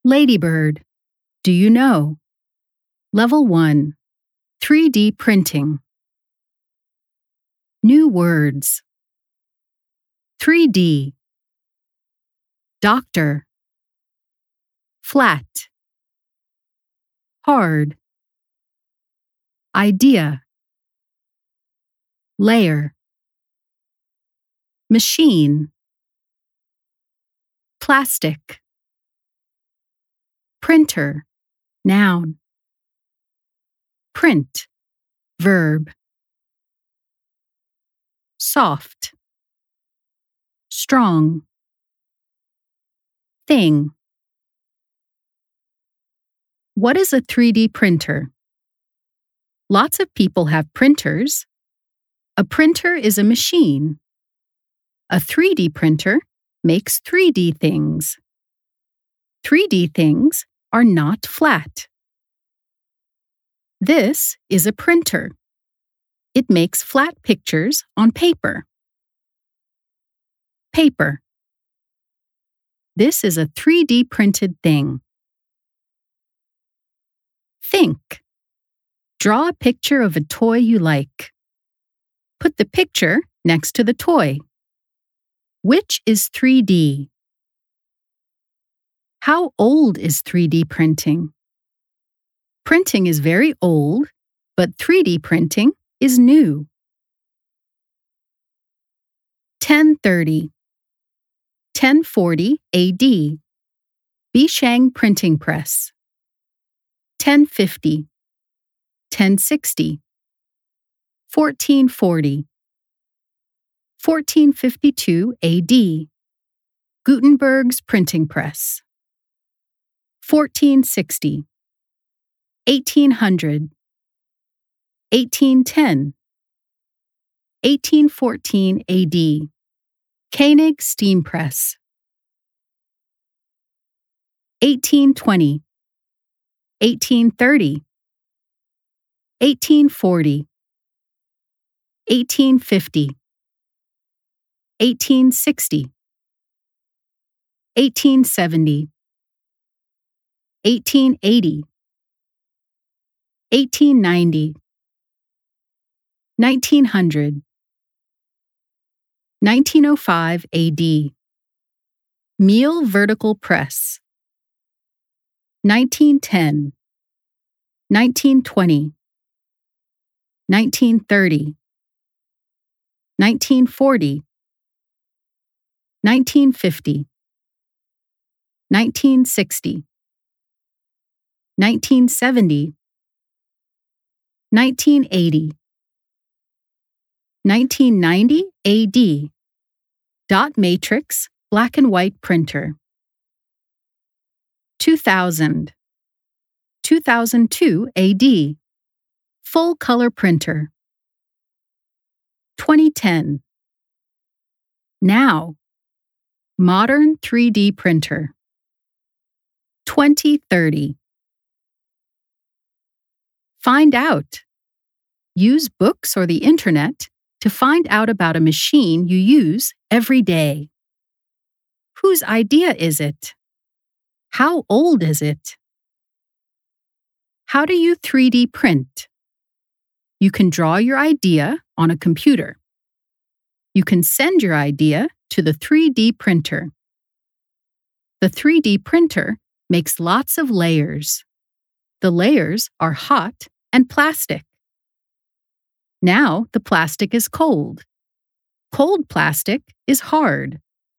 Ladybird. Do you know? Level 1. 3D printing. New words. 3D. Doctor. Flat. Hard. Idea. Layer. Machine. Plastic. Printer. Noun. Print. Verb. Soft. Strong. Thing. What is a 3D printer? Lots of people have printers. A printer is a machine. A 3D printer makes 3D things. 3D things are not flat. This is a printer. It makes flat pictures on paper. Paper. This is a 3D printed thing. Think. Draw a picture of a toy you like. Put the picture next to the toy. Which is 3D? How old is 3D printing? Printing is very old, but 3D printing is new. 1030. 1040 AD. Bishang Printing Press. 1050. 1060. 1440. 1452 AD. Gutenberg's Printing Press. 1460. 1800. 1810. 1814 AD. Koenig Steam Press. 1820. 1830. 1840. 1850. 1860. 1870. 1880. 1890. 1900. 1905 AD. Miele Vertical Press. 1910. 1920. 1930. 1940. 1950. 1960. 1970. 1980. 1990 AD. Dot matrix black and white printer. 2000. 2002 AD. Full color printer. 2010. Now. Modern 3D printer. 2030. Find out. Use books or the internet to find out about a machine you use every day. Whose idea is it? How old is it? How do you 3D print? You can draw your idea on a computer. You can send your idea to the 3D printer. The 3D printer makes lots of layers. The layers are hot and plastic. Now the plastic is cold. Cold plastic is hard.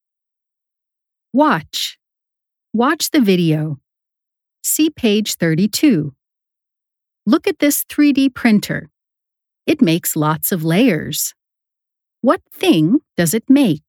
Watch. Watch the video. See page 32. Look at this 3D printer. It makes lots of layers. What thing does it make?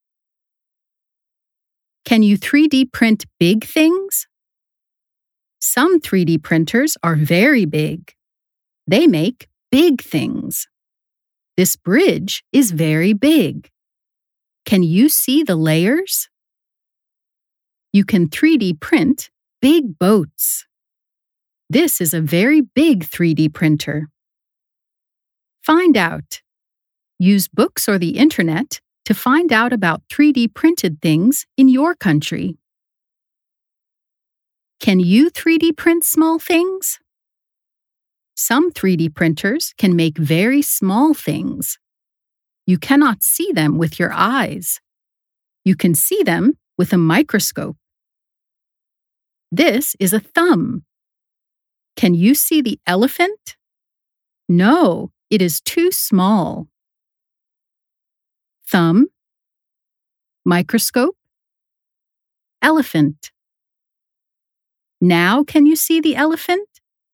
Can you 3D print big things? Some 3D printers are very big. They make big things. This bridge is very big. Can you see the layers? You can 3D print big boats. This is a very big 3D printer. Find out. Use books or the internet to find out about 3D printed things in your country. Can you 3D print small things? Some 3D printers can make very small things. You cannot see them with your eyes. You can see them with a microscope. This is a thumb. Can you see the elephant? No, it is too small. Thumb, microscope, elephant. Now can you see the elephant?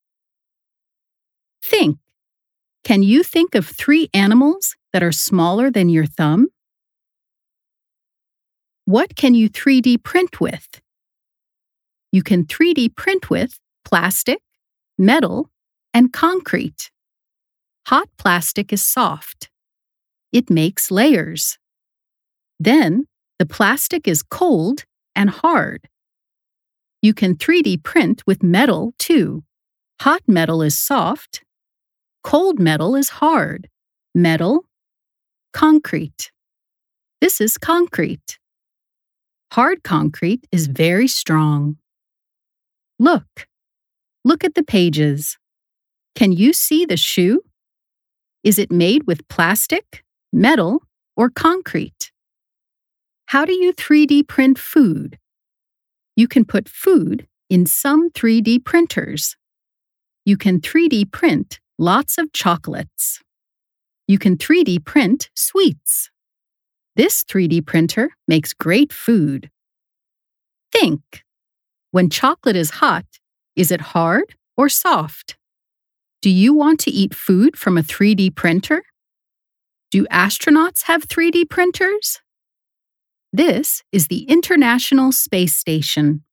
Think. Can you think of 3 animals that are smaller than your thumb? What can you 3D print with? You can 3D print with plastic, metal, and concrete. Hot plastic is soft. It makes layers. Then, the plastic is cold and hard. You can 3D print with metal too. Hot metal is soft. Cold metal is hard. Metal, concrete. This is concrete. Hard concrete is very strong. Look. Look at the pages. Can you see the shoe? Is it made with plastic, metal, or concrete? How do you 3D print food? You can put food in some 3D printers. You can 3D print lots of chocolates. You can 3D print sweets. This 3D printer makes great food. Think. When chocolate is hot, is it hard or soft? Do you want to eat food from a 3D printer? Do astronauts have 3D printers? This is the International Space Station.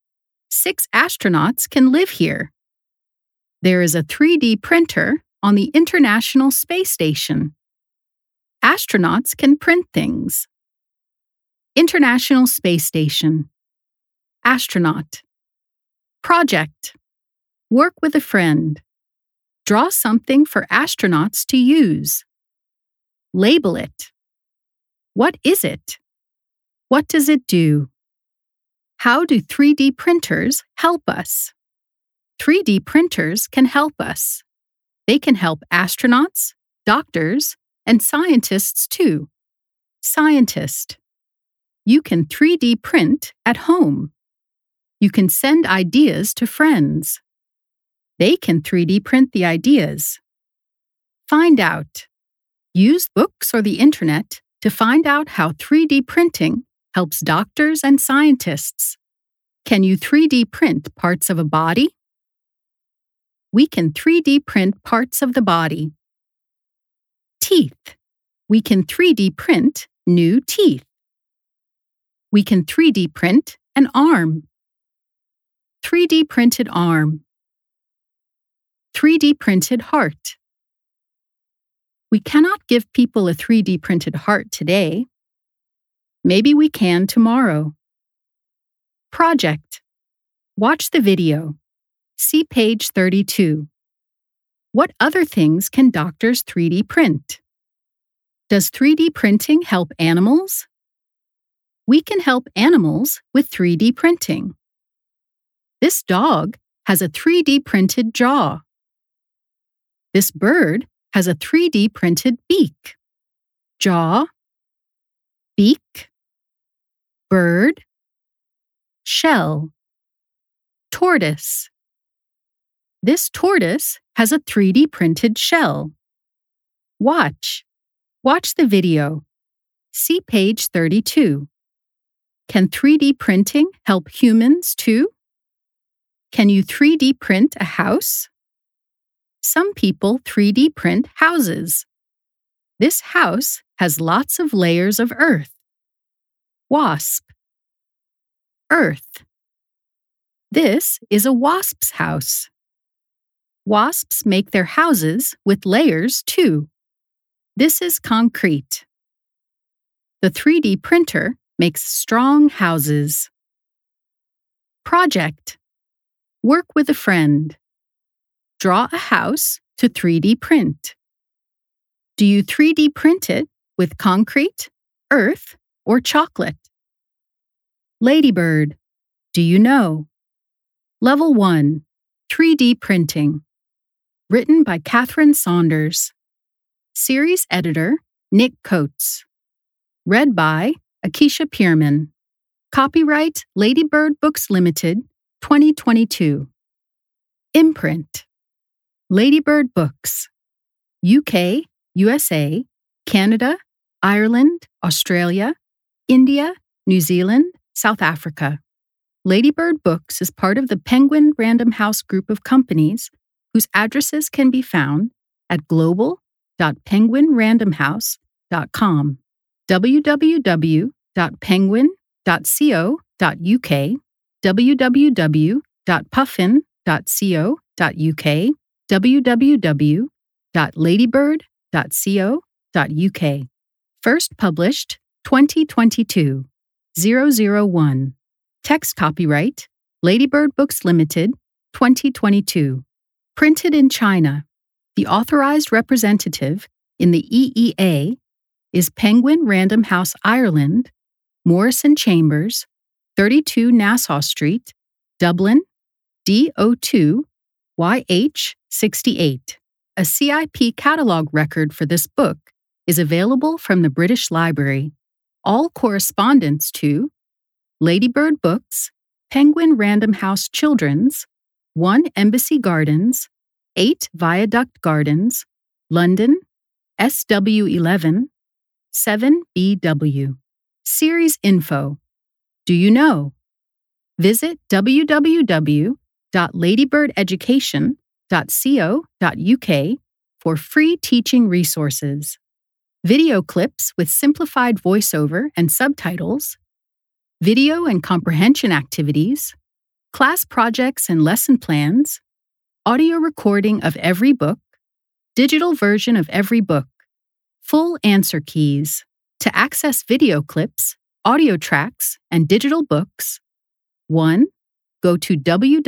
6 astronauts can live here. There is a 3D printer on the International Space Station. Astronauts can print things. International Space Station. Astronaut. Project. Work with a friend. Draw something for astronauts to use. Label it. What is it? What does it do? How do 3D printers help us? 3D printers can help us. They can help astronauts, doctors, and scientists too. Scientist. You can 3D print at home. You can send ideas to friends. They can 3D print the ideas. Find out. Use books or the internet to find out how 3D printing helps doctors and scientists. Can you 3D print parts of a body? We can 3D print parts of the body. Teeth. We can 3D print new teeth. We can 3D print an arm. 3D printed arm. 3D printed heart. We cannot give people a 3D printed heart today. Maybe we can tomorrow. Project. Watch the video. See page 32. What other things can doctors 3D print? Does 3D printing help animals? We can help animals with 3D printing. This dog has a 3D printed jaw. This bird has a 3D printed beak. Jaw, beak, bird, shell, tortoise. This tortoise has a 3D printed shell. Watch. Watch the video. See page 32. Can 3D printing help humans too? Can you 3D print a house? Some people 3D print houses. This house has lots of layers of earth. Wasp. Earth. This is a wasp's house. Wasps make their houses with layers too. This is concrete. The 3D printer makes strong houses. Project. Work with a friend. Draw a house to 3D print. Do you 3D print it with concrete, earth, or chocolate? Ladybird. Do you know? Level 1, 3D Printing. Written by Catherine Saunders. Series Editor, Nick Coates. Read by Akeisha Pierman. Copyright Ladybird Books Limited, 2022. Imprint. Ladybird Books. UK, USA, Canada, Ireland, Australia, India, New Zealand, South Africa. Ladybird Books is part of the Penguin Random House group of companies whose addresses can be found at global.penguinrandomhouse.com, www.penguin.co.uk, www.puffin.co.uk, www.ladybird.co.uk. First published 2022, 001. Text copyright Ladybird Books Limited, 2022. Printed in China. The authorized representative in the EEA is Penguin Random House Ireland, Morrison Chambers, 32 Nassau Street, Dublin, DO2, YH68. A CIP catalog record for this book is available from the British Library. All correspondence to Ladybird Books, Penguin Random House Children's, 1 Embassy Gardens, 8 Viaduct Gardens, London, SW11, 7BW. Series info. Do you know? Visit www.ladybirdeducation.co.uk for free teaching resources. Video clips with simplified voiceover and subtitles, video and comprehension activities, class projects and lesson plans, audio recording of every book, digital version of every book, full answer keys. To access video clips, audio tracks, and digital books, 1. Go to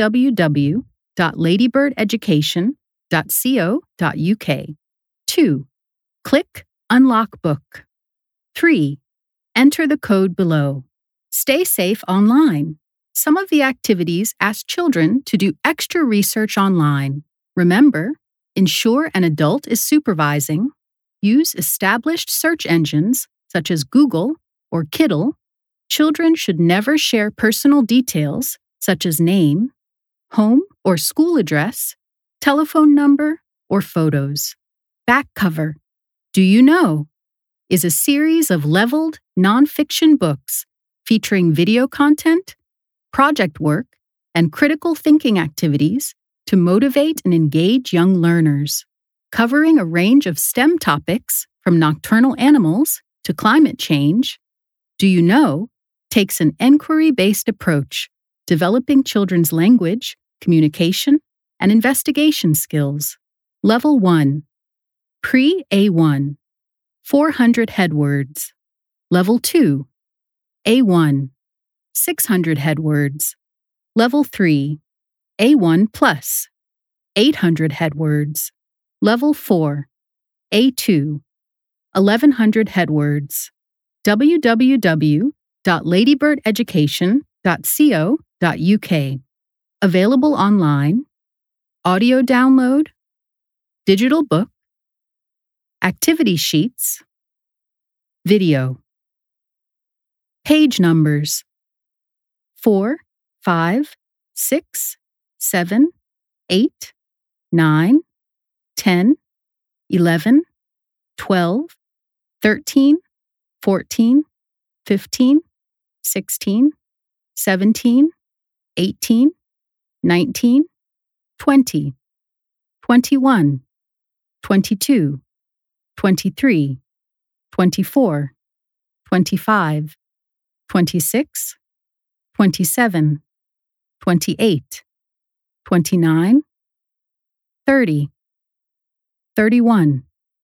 www.ladybirdeducation.co.uk. 2. Click Unlock Book. 3. Enter the code below. Stay safe online. Some of the activities ask children to do extra research online. Remember, ensure an adult is supervising. Use established search engines such as Google or Kiddle. Children should never share personal details such as name, home or school address, telephone number, or photos. Back cover. Do You Know? Is a series of leveled nonfiction books featuring video content, project work, and critical thinking activities to motivate and engage young learners. Covering a range of STEM topics from nocturnal animals to climate change, Do You Know? Takes an inquiry-based approach, developing children's language, communication, and investigation skills. Level 1. Pre-A1. 400 head words. Level 2. A1. 600 head words. Level 3. A1 plus. 800 head words. Level 4. A2. 1100 head words. www.ladybirdeducation.co.uk. Available online. Audio download. Digital book. Activity sheets. Video. Page numbers. 4, 5, 6, 7, 8, 9, 10, 11, 12, 13, 14, 15, 16, 17, 18, 19, 20, 21, 22, 23, 24, 25, 26, 27, 28, 29, 30, 31,